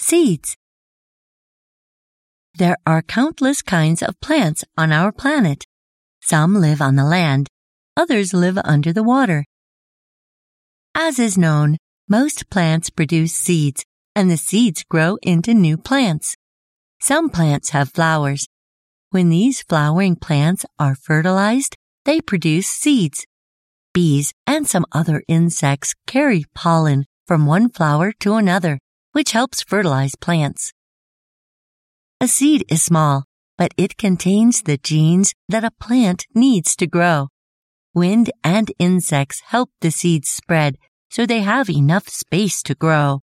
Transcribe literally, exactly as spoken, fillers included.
Seeds. There are countless kinds of plants on our planet. Some live on the land, others live under the water. As is known, most plants produce seeds, and the seeds grow into new plants. Some plants have flowers. When these flowering plants are fertilized, they produce seeds. Bees and some other insects carry pollen from one flower to another, which helps fertilize plants. A seed is small, but it contains the genes that a plant needs to grow. Wind and insects help the seeds spread so they have enough space to grow.